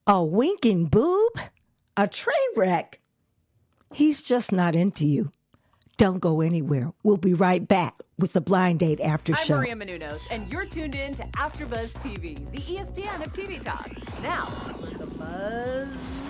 A winking boob? A train wreck? He's just not into you. Don't go anywhere. We'll be right back with the Blind Date After Show. I'm Maria Menounos, and you're tuned in to AfterBuzz TV, the ESPN of TV talk. Now, let the buzz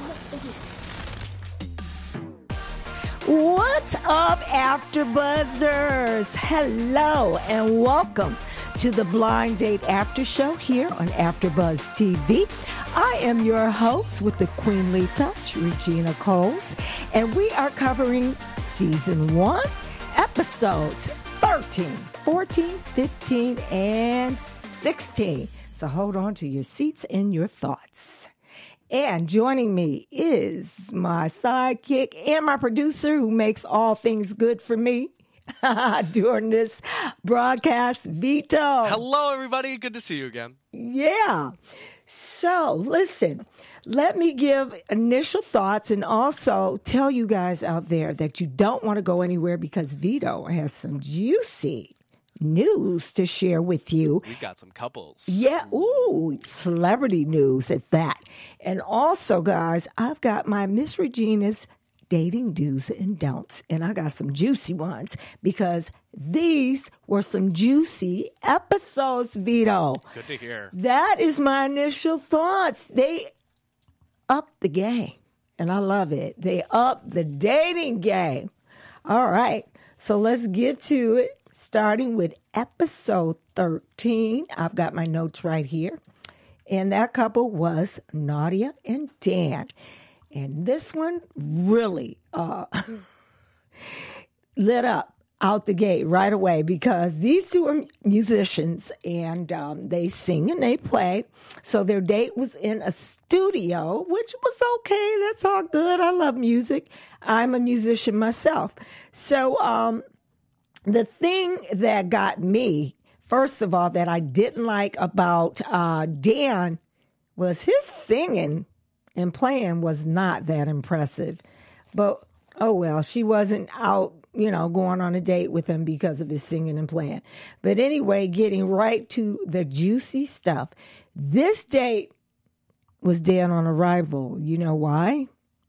begin. What's up, AfterBuzzers? Hello, and welcome to the Blind Date After Show here on AfterBuzz TV. I am your host with the queenly touch, Regina Coles, and we are covering Season 1, Episodes 13, 14, 15, and 16. So hold on to your seats and your thoughts. And joining me is my sidekick and my producer who makes all things good for me during this broadcast, Vito. Hello, everybody. Good to see you again. Yeah. So, listen, let me give initial thoughts and also tell you guys out there that you don't want to go anywhere because Vito has some juicy news to share with you. We've got some couples. Yeah, celebrity news at that. And also, guys, I've got my Miss Regina's dating do's and don'ts, and I got some juicy ones because these were some juicy episodes, Vito. Good to hear. That is my initial thoughts. They up the game, and I love it. They up the dating game. All right, so let's get to it. Starting with episode 13. I've got my notes right here. And that couple was Nadia and Dan. And this one really lit up out the gate right away because these two are musicians and they sing and they play. So their date was in a studio, which was okay. That's all good. I love music. I'm a musician myself. So the thing that got me, first of all, that I didn't like about Dan was his singing and playing was not that impressive. But, oh well, she wasn't out, going on a date with him because of his singing and playing. But anyway, getting right to the juicy stuff. This date was dead on arrival. You know why?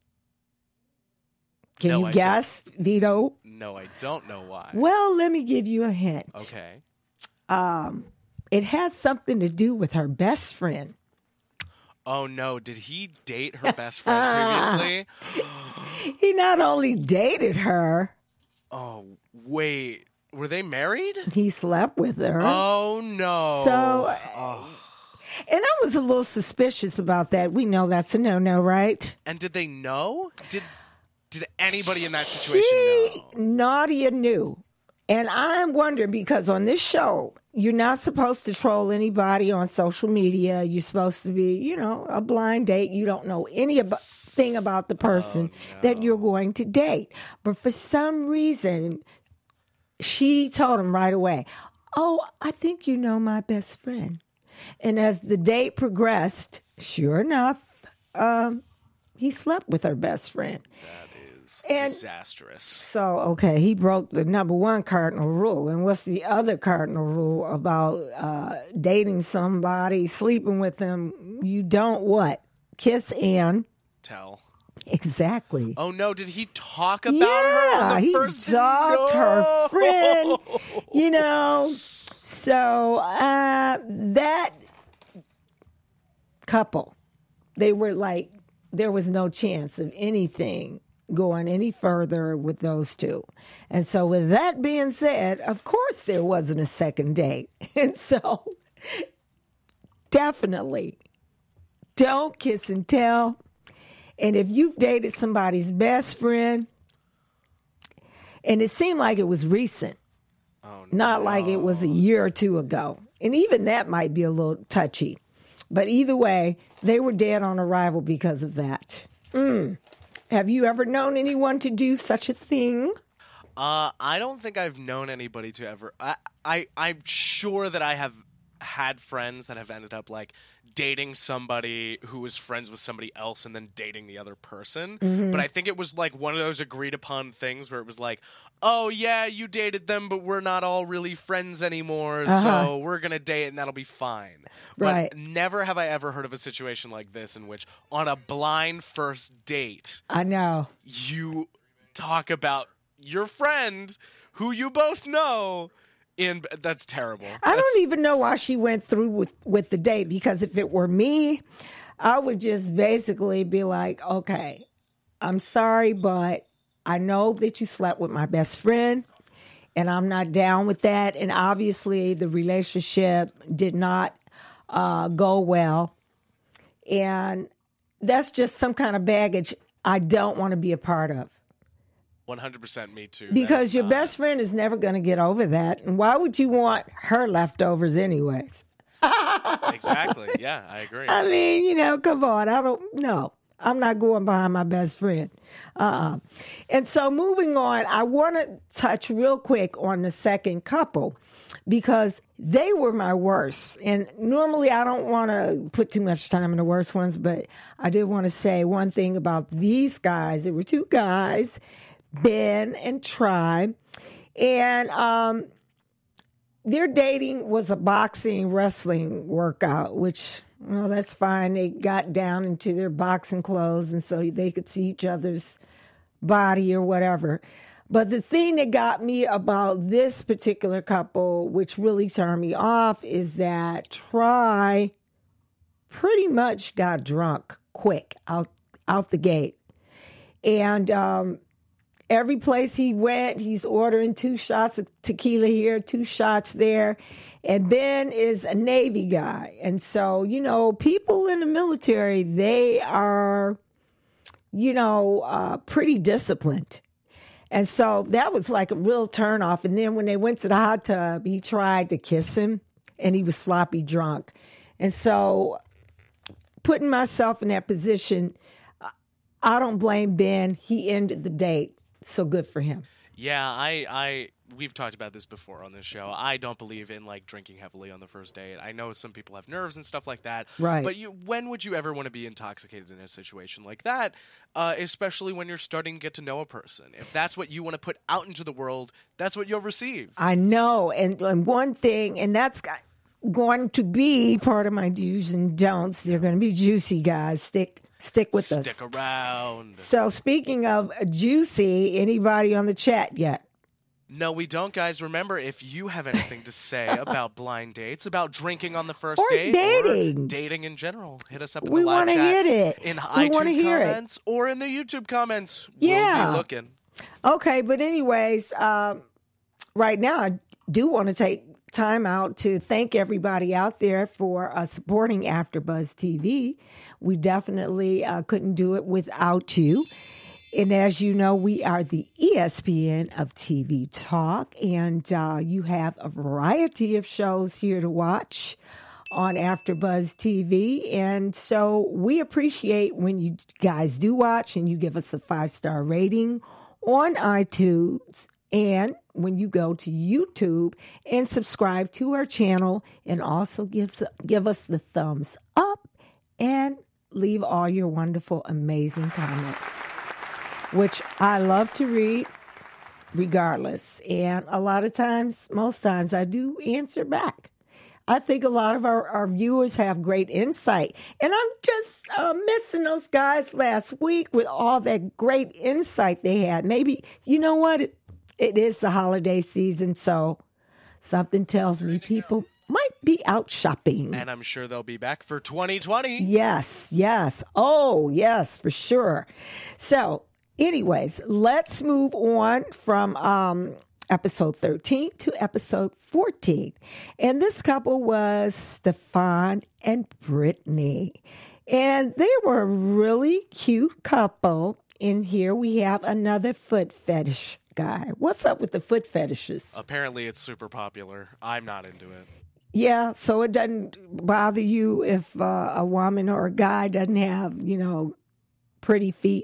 Can you guess, Vito? No, I don't know why. Well, let me give you a hint. Okay. It has something to do with her best friend. Oh, no. Did he date her best friend previously? He not only dated her. Oh, wait. Were they married? He slept with her. Oh, no. So, and I was a little suspicious about that. We know that's a no-no, right? And did they know? Did anybody in that situation know? Nadia knew. And I'm wondering because on this show, you're not supposed to troll anybody on social media. You're supposed to be, a blind date. You don't know anything about the person that you're going to date. But for some reason, she told him right away, oh, I think you know my best friend. And as the date progressed, sure enough, he slept with her best friend. Disastrous. So, okay, he broke the number one cardinal rule. And what's the other cardinal rule about dating somebody, sleeping with them? You don't what? Kiss and tell. Exactly. Oh, no. Did he talk about her on the first he dogged her friend, So, that couple, they were like, there was no chance of anything going any further with those two. And so with that being said, of course there wasn't a second date. And so definitely don't kiss and tell. And if you've dated somebody's best friend, and it seemed like it was recent, not like it was a year or two ago. And even that might be a little touchy. But either way, they were dead on arrival because of that. Have you ever known anyone to do such a thing? I don't think I've known anybody to ever. I'm sure that I have had friends that have ended up like dating somebody who was friends with somebody else and then dating the other person. But I think it was like one of those agreed upon things where it was like, oh yeah, you dated them, but we're not all really friends anymore, so we're gonna date and that'll be fine. Right. But never have I ever heard of a situation like this in which on a blind first date I know. you talk about your friend who you both know. That's terrible. I don't even know why she went through with the date, because if it were me, I would just basically be like, okay, I'm sorry, but I know that you slept with my best friend and I'm not down with that. And obviously the relationship did not go well. And that's just some kind of baggage I don't want to be a part of. 100% me too. Because your best friend is never going to get over that. And why would you want her leftovers anyways? Exactly. Yeah, I agree. I mean, come on. I don't know. I'm not going behind my best friend. And so moving on, I want to touch real quick on the second couple because they were my worst. And normally I don't want to put too much time in the worst ones, but I did want to say one thing about these guys. There were two guys, Ben and Tribe, and their dating was a boxing wrestling workout, which, well, that's fine. They got down into their boxing clothes and so they could see each other's body or whatever. But the thing that got me about this particular couple, which really turned me off, is that Try pretty much got drunk quick out the gate. And every place he went, he's ordering 2 shots of tequila here, 2 shots there. And Ben is a Navy guy. And so, people in the military, they are, pretty disciplined. And so that was like a real turnoff. And then when they went to the hot tub, he tried to kiss him and he was sloppy drunk. And so putting myself in that position, I don't blame Ben. He ended the date. So good for him. Yeah, we've talked about this before on this show. I don't believe in like drinking heavily on the first date. I know some people have nerves and stuff like that. Right. But when would you ever want to be intoxicated in a situation like that? Especially when you're starting to get to know a person. If that's what you want to put out into the world, that's what you'll receive. I know. And one thing, and that's going to be part of my do's and don'ts. They're going to be juicy, guys. Stick with us. Stick around. So speaking of juicy, anybody on the chat yet? No, we don't, guys. Remember, if you have anything to say about blind dates, about drinking on the first Or date, dating. or dating in general, hit us up in We the live wanna chat, hear it. in We wanna iTunes hear it. comments, or in the YouTube comments. Yeah. We'll be looking. Okay, but anyways, right now I do want to take time out to thank everybody out there for supporting AfterBuzz TV. We definitely couldn't do it without you. And as you know, we are the ESPN of TV talk, and you have a variety of shows here to watch on AfterBuzz TV. And so we appreciate when you guys do watch and you give us a 5-star rating on iTunes, and when you go to YouTube and subscribe to our channel, and also give us the thumbs up and leave all your wonderful, amazing comments, which I love to read regardless. And a lot of times, most times, I do answer back. I think a lot of our viewers have great insight. And I'm just missing those guys last week with all that great insight they had. Maybe, you know what? It is the holiday season, so something tells me people might be out shopping. And I'm sure they'll be back for 2020. Yes. Oh, yes, for sure. So, anyways, let's move on from episode 13 to episode 14. And this couple was Stefan and Brittany. And they were a really cute couple. And here we have another foot fetish guy. What's up with the foot fetishes? Apparently, it's super popular. I'm not into it. Yeah, so it doesn't bother you if a woman or a guy doesn't have, pretty feet?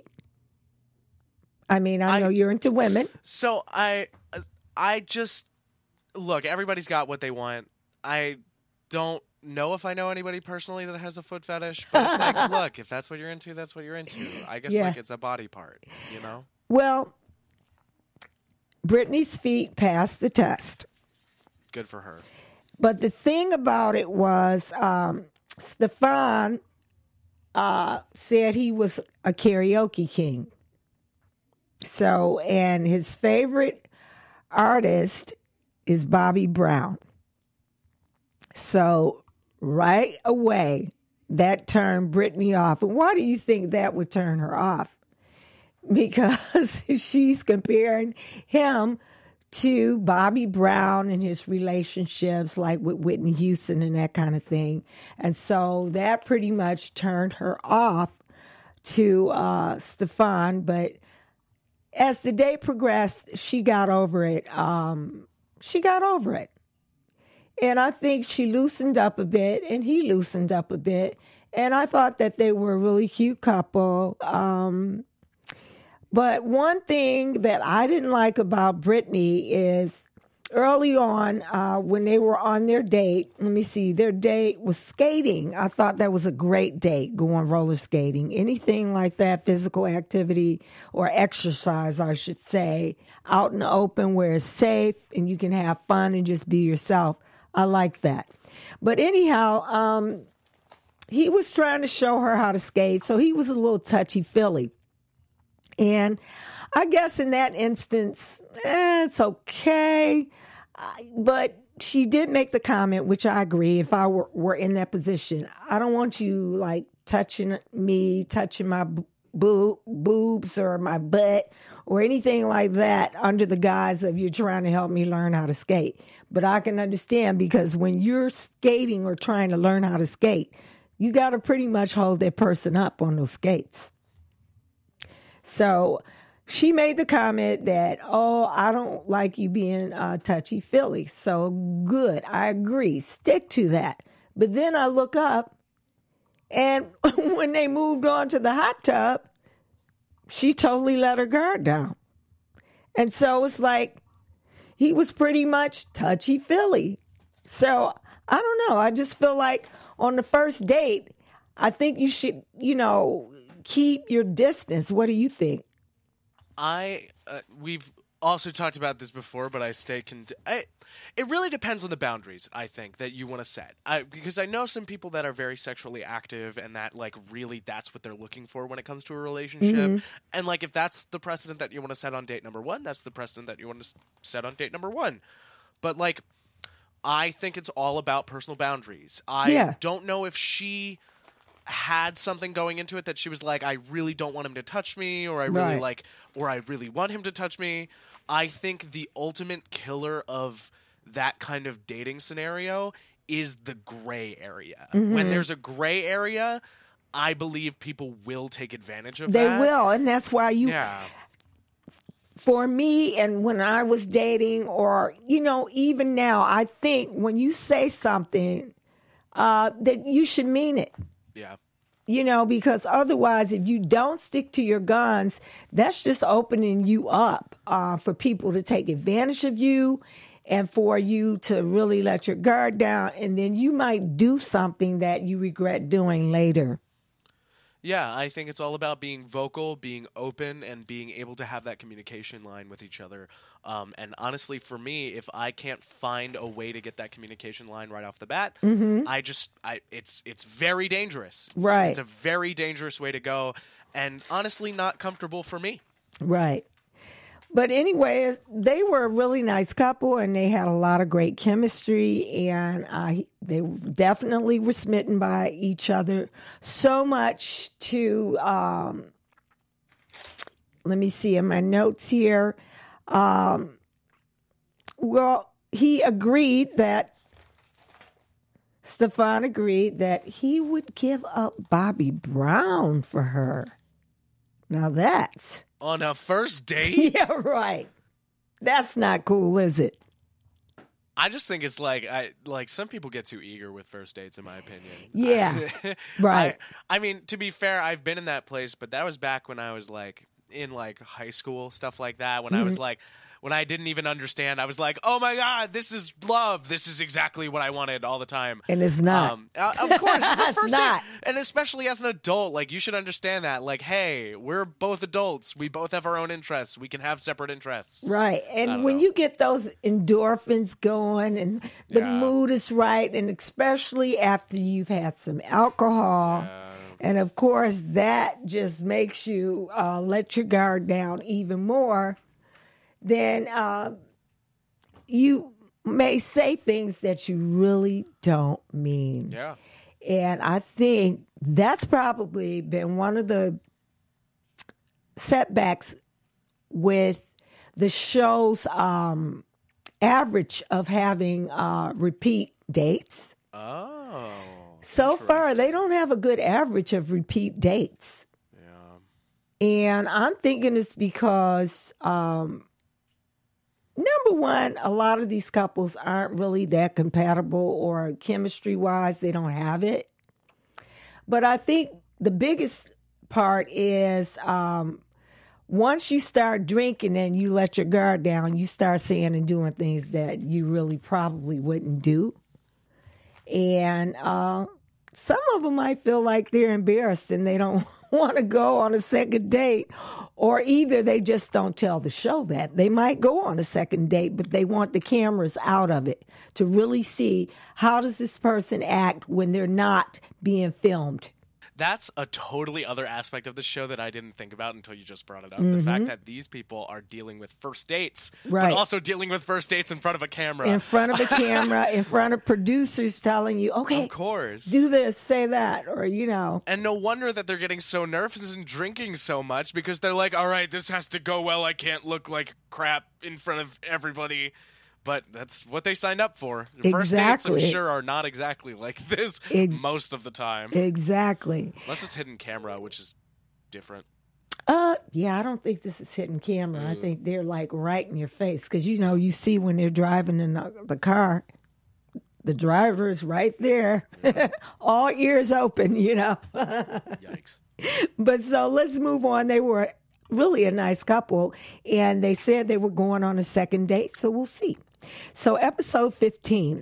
I mean, I know you're into women. So I just look. Everybody's got what they want. I don't know if I know anybody personally that has a foot fetish, but it's like, look, if that's what you're into, that's what you're into. I guess like it's a body part, you know? Well, Britney's feet passed the test. Good for her. But the thing about it was Stefan said he was a karaoke king. So, and his favorite artist is Bobby Brown. So, right away, that turned Britney off. And why do you think that would turn her off? Because she's comparing him to Bobby Brown and his relationships, like with Whitney Houston and that kind of thing. And so that pretty much turned her off to Stefan. But as the day progressed, she got over it. And I think she loosened up a bit, and he loosened up a bit. And I thought that they were a really cute couple. But one thing that I didn't like about Britney is early on when they were on their date, their date was skating. I thought that was a great date, going roller skating. Anything like that, physical activity or exercise, I should say, out in the open where it's safe and you can have fun and just be yourself. I like that. But anyhow, he was trying to show her how to skate, so he was a little touchy-feely. And I guess in that instance, it's okay. But she did make the comment, which I agree, if I were in that position. I don't want you, like, touching me, touching my boobs or my butt or anything like that under the guise of you're trying to help me learn how to skate. But I can understand, because when you're skating or trying to learn how to skate, you got to pretty much hold that person up on those skates. So she made the comment that, I don't like you being touchy-feely. So good, I agree. Stick to that. But then I look up, and when they moved on to the hot tub, she totally let her guard down. And so it's like he was pretty much touchy-feely. So I don't know. I just feel like on the first date, I think you should, keep your distance. What do you think? We've also talked about this before, but I stay it really depends on the boundaries, I think, that you want to set. Because I know some people that are very sexually active and that, like, really that's what they're looking for when it comes to a relationship. Mm-hmm. And, like, if that's the precedent that you want to set on date number one, that's the precedent that you want to set on date number one. But, like, I think it's all about personal boundaries. I don't know if she had something going into it that she was like, I really don't want him to touch me, or I really want him to touch me. I think the ultimate killer of that kind of dating scenario is the gray area. Mm-hmm. When there's a gray area, I believe people will take advantage of that. They will, and that's why for me, and when I was dating, or, even now, I think when you say something, that you should mean it. Yeah. Because otherwise, if you don't stick to your guns, that's just opening you up for people to take advantage of you and for you to really let your guard down. And then you might do something that you regret doing later. Yeah, I think it's all about being vocal, being open, and being able to have that communication line with each other. And honestly, for me, if I can't find a way to get that communication line right off the bat, mm-hmm. It's very dangerous. Right. It's a very dangerous way to go, and honestly, not comfortable for me. Right. But anyway, they were a really nice couple, and they had a lot of great chemistry, and they definitely were smitten by each other. So much to, let me see in my notes here. Stefan agreed that he would give up Bobby Brown for her. Now that's... On a first date? Yeah, right. That's not cool, is it? I just think it's like some people get too eager with first dates, in my opinion. Yeah, right. I mean, to be fair, I've been in that place, but that was back when I was like in like high school, stuff like that. When I was like, when I didn't even understand. I was like, oh my God, this is love. This is exactly what I wanted all the time. And it's not. Of course, it's the It's first not. date. And especially as an adult, like, you should understand that. Like, hey, we're both adults. We both have our own interests. We can have separate interests. Right. I And don't when know. you get those endorphins going and the Yeah. mood is right, and especially after you've had some alcohol, and of course, that just makes you let your guard down even more, then you may say things that you really don't mean. Yeah. And I think that's probably been one of the setbacks with the show's average of having repeat dates. Oh. So far, they don't have a good average of repeat dates. Yeah. And I'm thinking it's because, number one, a lot of these couples aren't really that compatible, or chemistry-wise, they don't have it. But I think the biggest part is once you start drinking and you let your guard down, you start saying and doing things that you really probably wouldn't do. And some of them might feel like they're embarrassed and they don't want to go on a second date, or either they just don't tell the show that. They might go on a second date, but they want the cameras out of it to really see how does this person act when they're not being filmed. That's a totally other aspect of the show that I didn't think about until you just brought it up. Mm-hmm. The fact that these people are dealing with first dates, Right. but also dealing with first dates in front of a camera. In front of a camera, in front of producers telling you, okay, Of course. do this, say that, or, you know. And no wonder that they're getting so nervous and drinking so much, because they're like, all right, this has to go well. I can't look like crap in front of everybody. But that's what they signed up for. First dates, I'm Exactly. sure, are not exactly like this most of the time. Exactly. Unless it's hidden camera, which is different. Yeah, I don't think this is hidden camera. I think they're like right in your face, because, you know, you see when they're driving in the car, the driver is right there, all ears open, you know. Yikes. But so let's move on. They were really a nice couple, and they said they were going on a second date, so we'll see. So episode 15,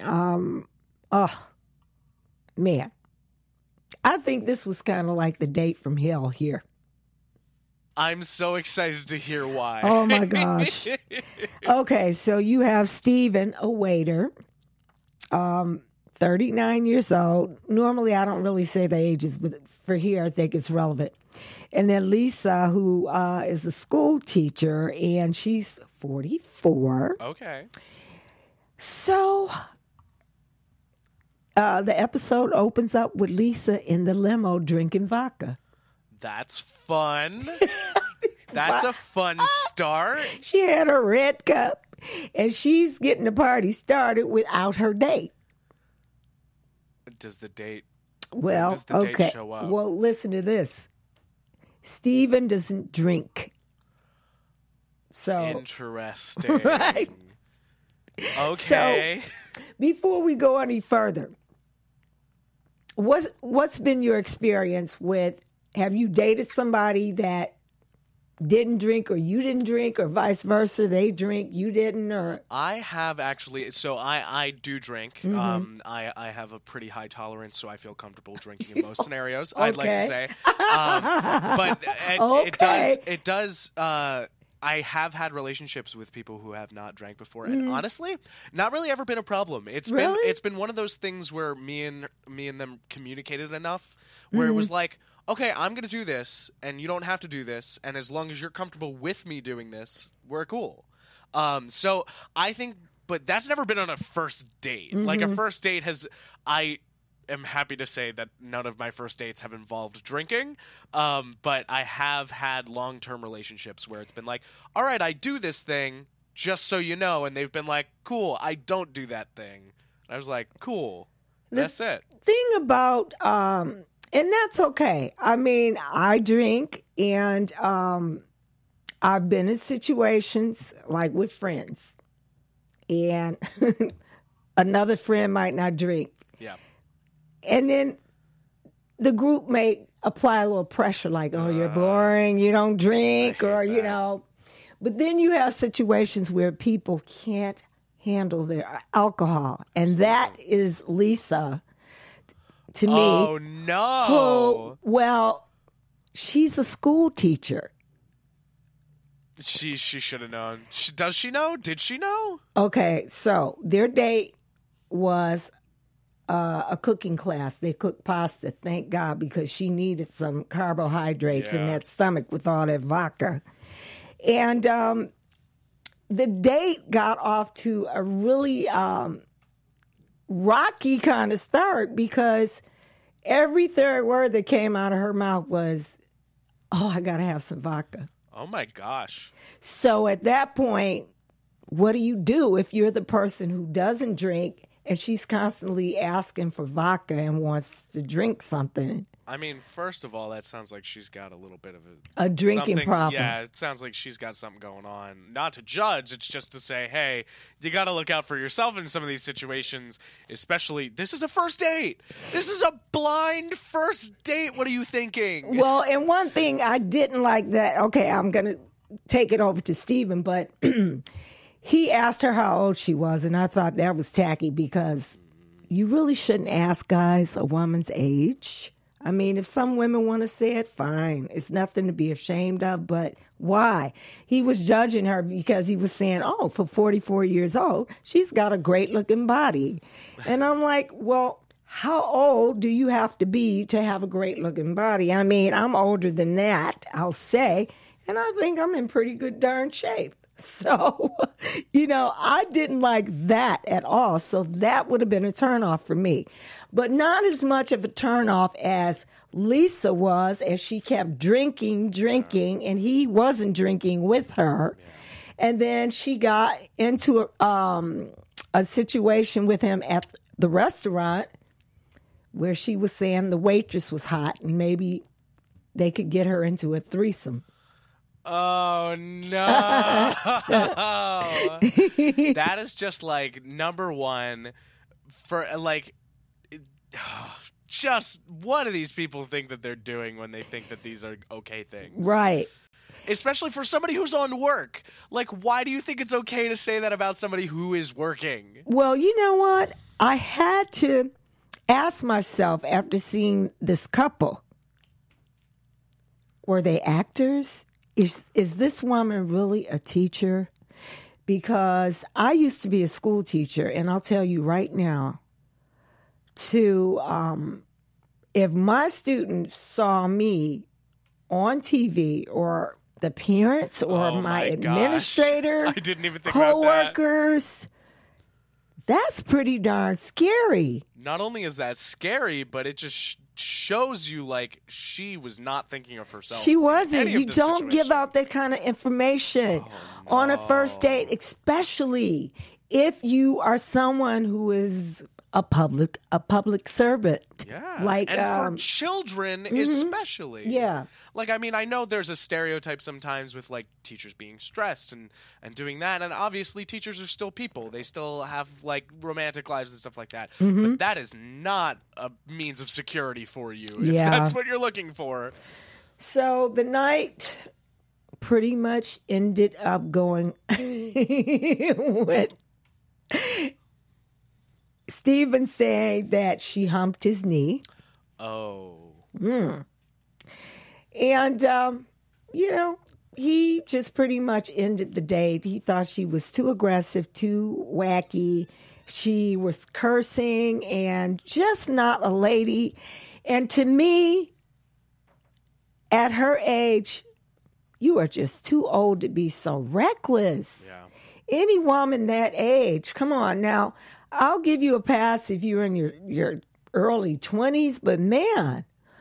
man, I think this was kind of like the date from hell here. I'm so excited to hear why. Oh my gosh. Okay, so you have Stephen, a waiter, 39 years old. Normally, I don't really say the ages, but for here, I think it's relevant. And then Lisa, who is a school teacher, and she's 44. Okay. So the episode opens up with Lisa in the limo drinking vodka. That's fun. That's a fun start. She had a red cup, and she's getting the party started without her date. Does the date Well, does the date okay. show up? Well, listen to this. Stephen doesn't drink. So, Interesting. Right. Okay. before we go any further, what's been your experience with, have you dated somebody that didn't drink, or you didn't drink, or vice versa, they drink, you didn't, or... I have actually, so I do drink. Mm-hmm. I have a pretty high tolerance, so I feel comfortable drinking in most scenarios, I'd like to Okay. say. But Okay. it does, I have had relationships with people who have not drank before, and honestly, not really ever been a problem. Really? It's been one of those things where me and them communicated enough, where it was like, okay, I'm going to do this, and you don't have to do this, and as long as you're comfortable with me doing this, we're cool. So I think, but that's never been on a first date. Like, a first date I am happy to say that none of my first dates have involved drinking, but I have had long-term relationships where it's been like, all right, I do this thing, just so you know, and they've been like, cool, I don't do that thing. And I was like, cool, that's it. Thing about and that's okay. I mean, I drink, and I've been in situations like with friends, and another friend might not drink, Yeah. and then the group may apply a little pressure, like, "Oh, you're boring, you don't drink," I hate or you that. know. But then you have situations where people can't handle their alcohol. And that is Lisa, to me. Oh, no. Well, she's a school teacher. She should have known. Does she know? Did she know? Okay, so their date was a cooking class. They cooked pasta, thank God, because she needed some carbohydrates in that stomach with all that vodka. And the date got off to a really rocky kind of start because every third word that came out of her mouth was, oh, I got to have some vodka. Oh, my gosh. So at that point, what do you do if you're the person who doesn't drink and she's constantly asking for vodka and wants to drink something? I mean, first of all, that sounds like she's got a little bit of a drinking problem. Yeah, it sounds like she's got something going on. Not to judge, it's just to say, hey, you got to look out for yourself in some of these situations, especially, this is a first date. This is a blind first date. What are you thinking? Well, and one thing I didn't like that, okay, I'm going to take it over to Stephen, but he asked her how old she was, and I thought that was tacky because you really shouldn't ask guys a woman's age. I mean, if some women want to say it, fine. It's nothing to be ashamed of, but why? He was judging her because he was saying, oh, for 44 years old, she's got a great-looking body. And I'm like, well, how old do you have to be to have a great-looking body? I mean, I'm older than that, I'll say, and I think I'm in pretty good darn shape. So, I didn't like that at all. So that would have been a turnoff for me. But not as much of a turnoff as Lisa was, as she kept drinking, and he wasn't drinking with her. And then she got into a situation with him at the restaurant where she was saying the waitress was hot and maybe they could get her into a threesome. Oh, no. That is just like number one for like, just what do these people think that they're doing when they think that these are okay things? Right. Especially for somebody who's on work. Like, why do you think it's okay to say that about somebody who is working? Well, you know what? I had to ask myself after seeing this couple, were they actors? Is this woman really a teacher? Because I used to be a school teacher, and I'll tell you right now, if my students saw me on TV or the parents or my administrator, I didn't even think coworkers, about that's pretty darn scary. Not only is that scary, but it just shows you like she was not thinking of herself. She wasn't. You don't give out that kind of information on a first date, especially if you are someone who is a public servant. Yeah. Like, and for children especially. Yeah. Like, I mean, I know there's a stereotype sometimes with like teachers being stressed and doing that, and obviously teachers are still people. They still have like romantic lives and stuff like that. But that is not a means of security for you if that's what you're looking for. So the night pretty much ended up going with Stephen saying that she humped his knee. Oh. And, he just pretty much ended the date. He thought she was too aggressive, too wacky. She was cursing and just not a lady. And to me, at her age, you are just too old to be so reckless. Yeah. Any woman that age, come on now. I'll give you a pass if you're in your early 20s, but man,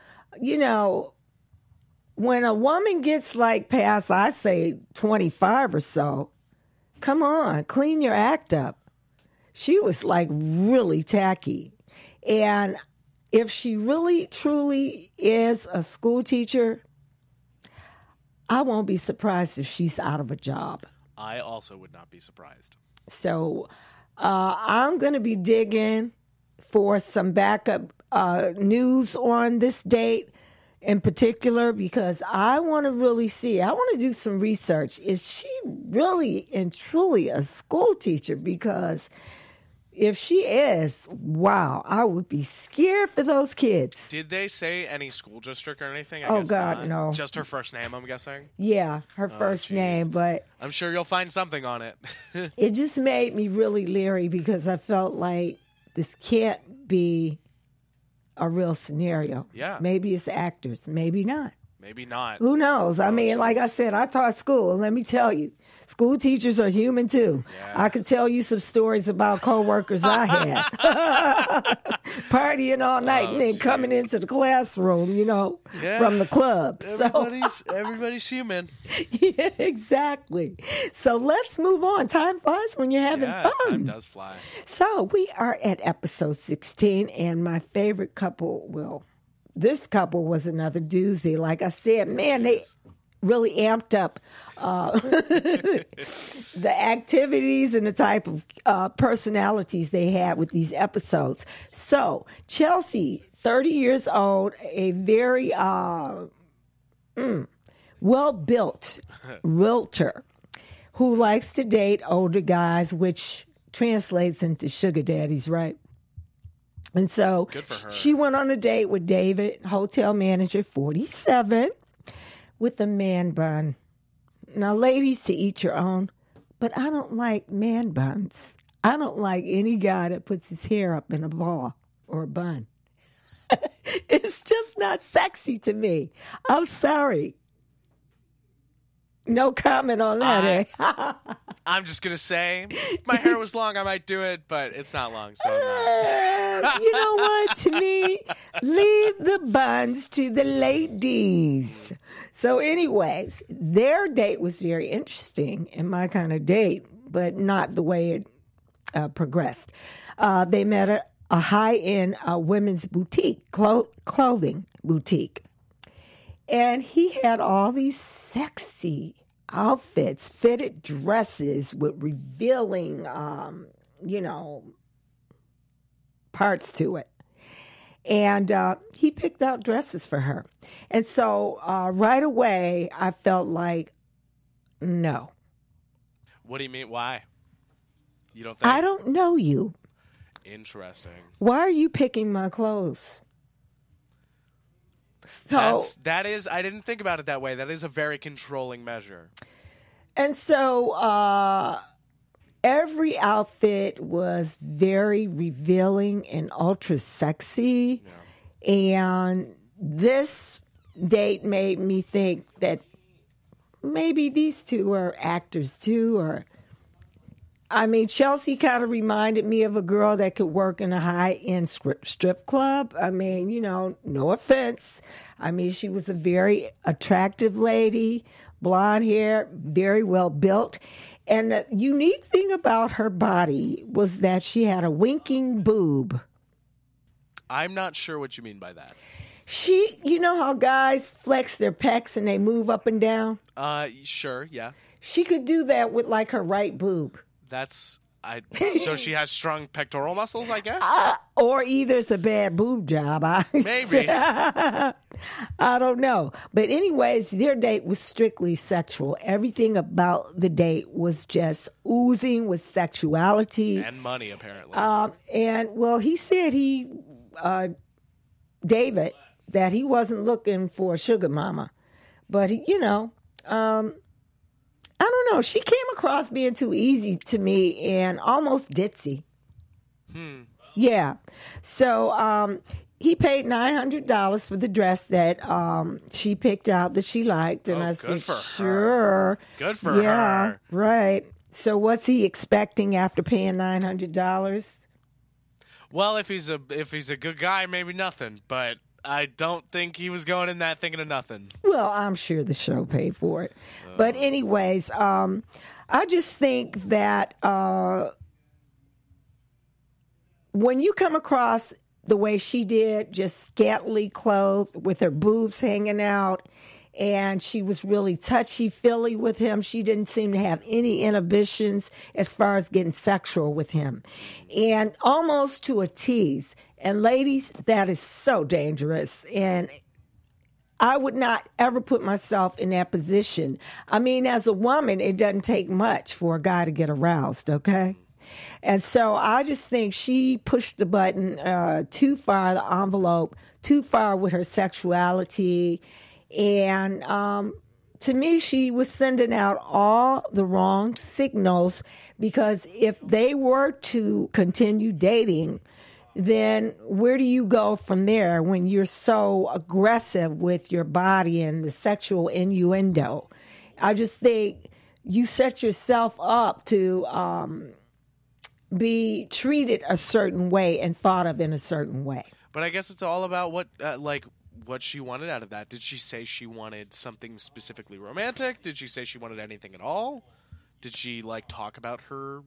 when a woman gets like past, I say 25 or so, come on, clean your act up. She was like really tacky. And if she really, truly is a school teacher, I won't be surprised if she's out of a job. I also would not be surprised. So I'm going to be digging for some backup news on this date. in particular because I want to really see, I want to do some research. Is she really and truly a school teacher? Because if she is, wow, I would be scared for those kids. Did they say any school district or anything? I Oh, guess God, not. no. Just her first name, I'm guessing? Yeah, her first jeez. name, but I'm sure you'll find something on it. it just made me really leery because I felt like this can't be a real scenario. Yeah. Maybe it's actors, maybe not. Maybe not. Who knows? I mean, geez. like I said, I taught school, and let me tell you, school teachers are human too. Yeah. I could tell you some stories about coworkers I had partying all night and then geez. coming into the classroom, Yeah. from the club. Everybody's human. Yeah, exactly. So let's move on. Time flies when you're having Yeah, fun. time does fly. So we are at episode 16, and my favorite couple, this couple was another doozy. Like I said, man, they really amped up the activities and the type of personalities they had with these episodes. So Chelsea, 30 years old, a very well-built realtor who likes to date older guys, which translates into sugar daddies, right? And so Good for her. she went on a date with David, hotel manager, 47, with a man bun. Now, ladies, to each your own, but I don't like man buns. I don't like any guy that puts his hair up in a ball or a bun. It's just not sexy to me. I'm sorry. No comment on that, eh? I'm just going to say, if my hair was long, I might do it, but it's not long, so no. You know what? To me, leave the buns to the ladies. So anyways, their date was very interesting and my kind of date, but not the way it progressed. They met at a high-end women's boutique, clothing boutique. And he had all these sexy outfits, fitted dresses with revealing, parts to it. And he picked out dresses for her. And so right away, I felt like, no. What do you mean? Why? You don't think? I don't know you. Interesting. Why are you picking my clothes? So That is, I didn't think about it that way. That is a very controlling measure. And so every outfit was very revealing and ultra sexy. Yeah. And this date made me think that maybe these two are actors too. Chelsea kind of reminded me of a girl that could work in a high-end strip club. No offense. She was a very attractive lady, blonde hair, very well built. And the unique thing about her body was that she had a winking boob. I'm not sure what you mean by that. You know how guys flex their pecs and they move up and down? Sure, yeah. She could do that with like her right boob. So she has strong pectoral muscles, I guess? Or either it's a bad boob job. Maybe. I don't know. But anyways, their date was strictly sexual. Everything about the date was just oozing with sexuality. And money, apparently. He said David, that he wasn't looking for a sugar mama. But, I don't know. She came across being too easy to me and almost ditzy. Yeah. So he paid $900 for the dress that she picked out that she liked. And I said, sure. Good for her. Yeah, right. So what's he expecting after paying $900? Well, if he's a good guy, maybe nothing. But I don't think he was going in that thinking of nothing. Well, I'm sure the show paid for it. But anyways, I just think that when you come across the way she did, just scantily clothed with her boobs hanging out, and she was really touchy-feely with him. She didn't seem to have any inhibitions as far as getting sexual with him. And almost to a tease. And ladies, that is so dangerous. And I would not ever put myself in that position. I mean, as a woman, it doesn't take much for a guy to get aroused, okay? And so I just think she pushed the button too far, the envelope, too far with her sexuality. And to me, she was sending out all the wrong signals, because if they were to continue dating, then where do you go from there when you're so aggressive with your body and the sexual innuendo? I just think you set yourself up to be treated a certain way and thought of in a certain way. But I guess it's all about what she wanted out of that. Did she say she wanted something specifically romantic? Did she say she wanted anything at all? Did she talk about her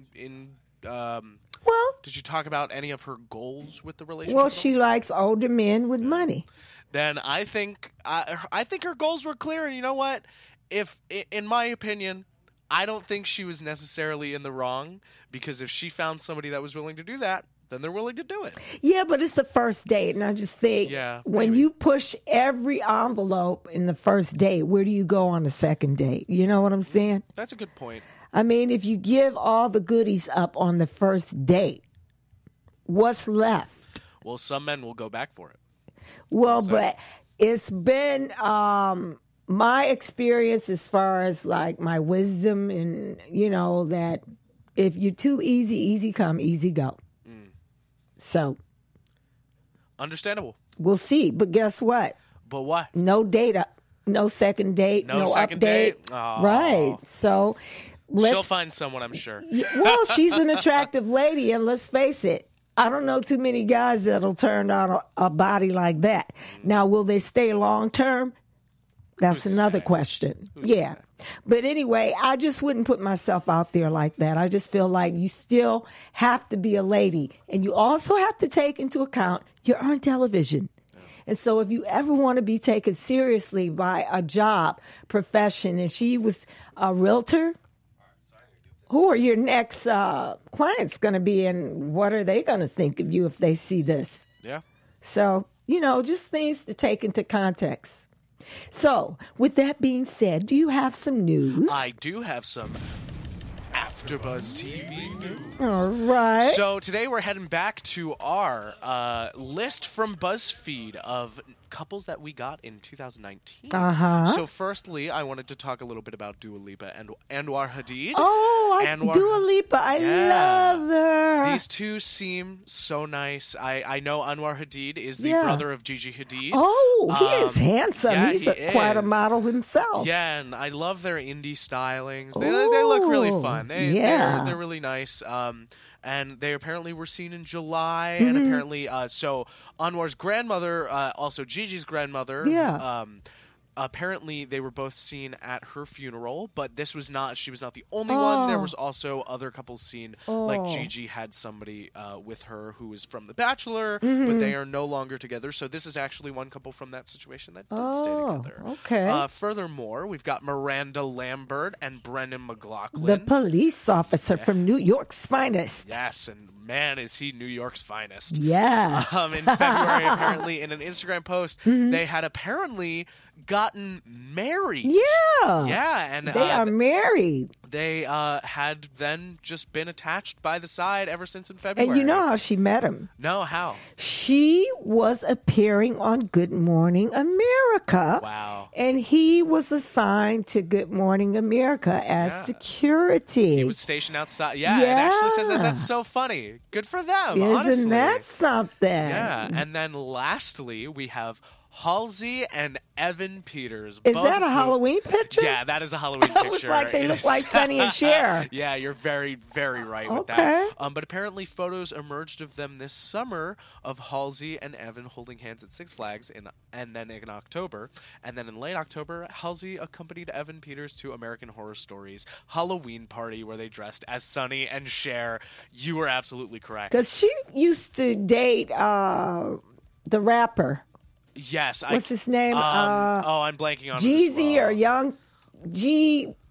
well, did she talk about any of her goals with the relationship? Well, she likes older men with money. Then I think her goals were clear, and you know what? If in my opinion, I don't think she was necessarily in the wrong, because if she found somebody that was willing to do that, then they're willing to do it. Yeah, but it's the first date, and I just think when you push every envelope in the first date, where do you go on the second date? You know what I'm saying? That's a good point. I mean, if you give all the goodies up on the first date, what's left? Well, some men will go back for it. Well, but it's been my experience as far as my wisdom, and that if you're too easy come, easy go. So understandable. We'll see. But guess what? But what? No data, no second date, no second update. Date? Oh. Right. So she'll find someone, I'm sure. Well, she's an attractive lady, and let's face it, I don't know too many guys that'll turn down a body like that. Now, will they stay long term? That's another question. Yeah. But anyway, I just wouldn't put myself out there like that. I just feel like you still have to be a lady. And you also have to take into account you're on television. And so if you ever want to be taken seriously by a job, profession, and she was a realtor, who are your next clients going to be, and what are they going to think of you if they see this? Yeah. So, just things to take into context. So, with that being said, do you have some news? I do have some AfterBuzz TV news. All right. So today we're heading back to our list from BuzzFeed of couples that we got in 2019. So firstly, I wanted to talk a little bit about Dua Lipa and Anwar Hadid. Oh, Dua Lipa. I love her. These two seem so nice. I know Anwar Hadid is the brother of Gigi Hadid. Oh, he is handsome. Yeah, He's quite a model himself. Yeah, and I love their indie stylings. They look really fun. They're really nice. And they apparently were seen in July, and apparently, so Anwar's grandmother, also Gigi's grandmother, apparently they were both seen at her funeral, but she was not the only one. There was also other couples seen, like Gigi had somebody with her who was from The Bachelor, but they are no longer together. So this is actually one couple from that situation that did stay together. Okay. Furthermore, we've got Miranda Lambert and Brendan McLaughlin. The police officer from New York's finest. Yes, and man, is he New York's finest. Yes. In February, apparently, in an Instagram post, they had apparently gotten married. Yeah. Yeah. And they are married. They had then just been attached by the side ever since in February. And you know how she met him? No, how? She was appearing on Good Morning America. Wow. And he was assigned to Good Morning America as security. He was stationed outside. Yeah, it actually says that. That's so funny. Good for them, honestly. Isn't that something? Yeah. And then lastly, we have Halsey and Evan Peters. Is that a Halloween picture? Yeah, that is a Halloween picture. It looks like they look like Sonny and Cher. Yeah, you're very, very right with that. But apparently photos emerged of them this summer of Halsey and Evan holding hands at Six Flags and then in October. And then in late October, Halsey accompanied Evan Peters to American Horror Story's Halloween party where they dressed as Sonny and Cher. You were absolutely correct. Because she used to date the rapper. Yes. What's his name? I'm blanking on Jeezy it as well. or Young G.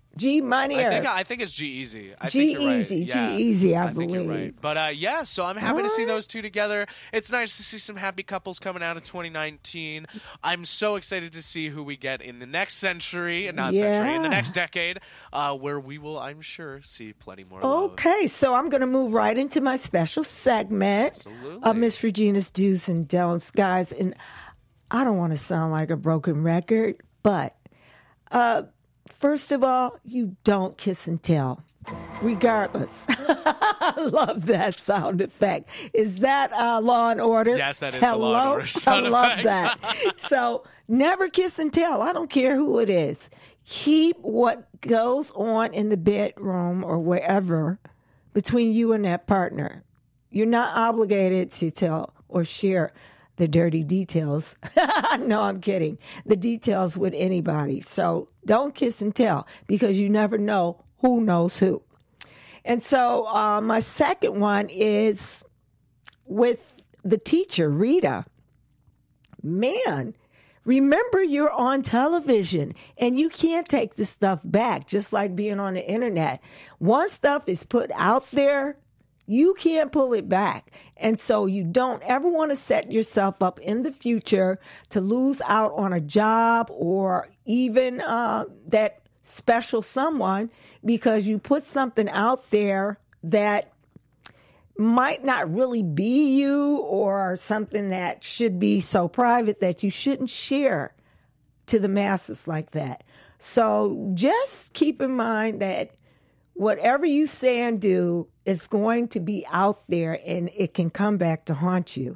G Money. I think it's G-Eazy. I think you're right. G-Eazy, Yeah, G-Eazy, I think believe. you're right. But yeah, so I'm happy to see those two together. It's nice to see some happy couples coming out of 2019. I'm so excited to see who we get in the next century, in the next decade, where we will, I'm sure, see plenty more love. Okay, so I'm going to move right into my special segment of Miss Regina's Do's and Don'ts, guys. And I don't want to sound like a broken record, but first of all, you don't kiss and tell, regardless. I love that sound effect. Is that Law and Order? Yes, that is the Law and Order sound I love effect. that. So never kiss and tell. I don't care who it is. Keep what goes on in the bedroom or wherever between you and that partner. You're not obligated to tell or share the dirty details. No, I'm kidding. The details with anybody. So don't kiss and tell, because you never know who knows who. And so my second one is with the teacher, Rita. Man, remember you're on television and you can't take this stuff back, just like being on the internet. Once stuff is put out there, you can't pull it back. And so you don't ever want to set yourself up in the future to lose out on a job or even that special someone because you put something out there that might not really be you, or something that should be so private that you shouldn't share to the masses like that. So just keep in mind that whatever you say and do is going to be out there, and it can come back to haunt you.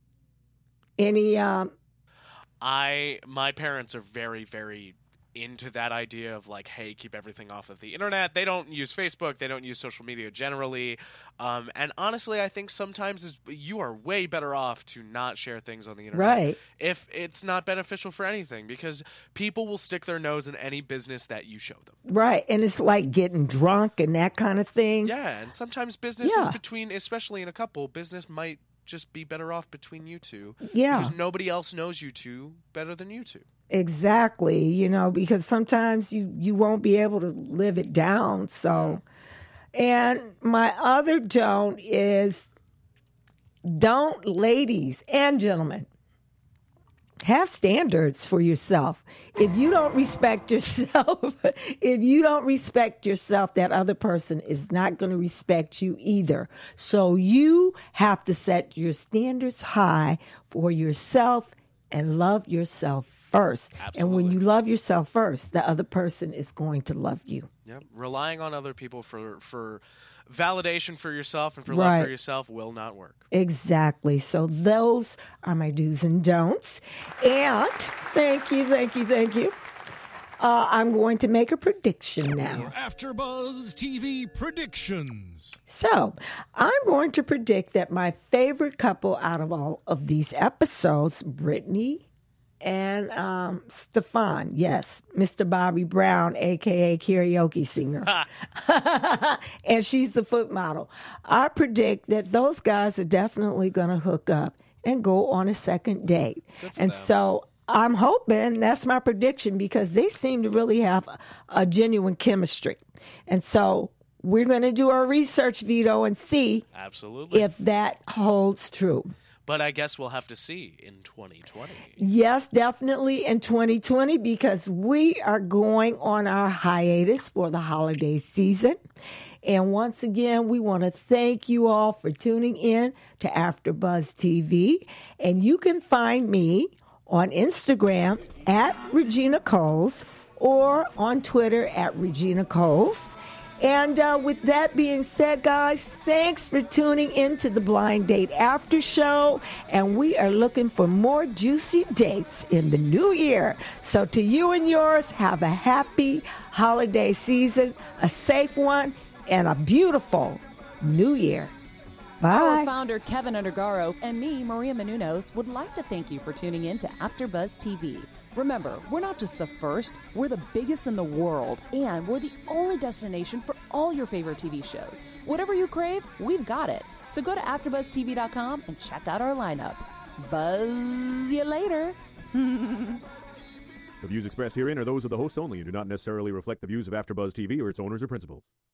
My parents are very, very into that idea of like, hey, keep everything off of the internet. They don't use Facebook. They don't use social media generally. And honestly, I think sometimes you are way better off to not share things on the internet. Right. If it's not beneficial for anything, because people will stick their nose in any business that you show them. Right. And it's like getting drunk and that kind of thing. Yeah. And sometimes business is between, especially in a couple, business might just be better off between you two. Yeah. Because nobody else knows you two better than you two. Exactly, because sometimes you won't be able to live it down. So, and my other don't is, ladies and gentlemen, have standards for yourself. If you don't respect yourself, that other person is not going to respect you either. So you have to set your standards high for yourself and love yourself first. Absolutely. And when you love yourself first, the other person is going to love you. Yep. Relying on other people for validation for yourself and for love for yourself will not work. Exactly. So those are my do's and don'ts. And thank you. I'm going to make a prediction now. AfterBuzz TV predictions. So I'm going to predict that my favorite couple out of all of these episodes, Brittany and Stefan, yes, Mr. Bobby Brown, a.k.a. karaoke singer. And she's the foot model. I predict that those guys are definitely going to hook up and go on a second date. And so I'm hoping, that's my prediction, because they seem to really have a genuine chemistry. And so we're going to do our research, Vito, and see if that holds true. But I guess we'll have to see in 2020. Yes, definitely in 2020, because we are going on our hiatus for the holiday season. And once again, we want to thank you all for tuning in to AfterBuzz TV. And you can find me on Instagram at Regina Coles or on Twitter at Regina Coles. And with that being said, guys, thanks for tuning in to the Blind Date After Show. And we are looking for more juicy dates in the new year. So to you and yours, have a happy holiday season, a safe one, and a beautiful new year. Bye. Our founder, Kevin Undergaro, and me, Maria Menounos, would like to thank you for tuning in to AfterBuzz TV. Remember, we're not just the first, we're the biggest in the world, and we're the only destination for all your favorite TV shows. Whatever you crave, we've got it. So go to AfterBuzzTV.com and check out our lineup. Buzz you later. The views expressed herein are those of the hosts only and do not necessarily reflect the views of AfterBuzz TV or its owners or principals.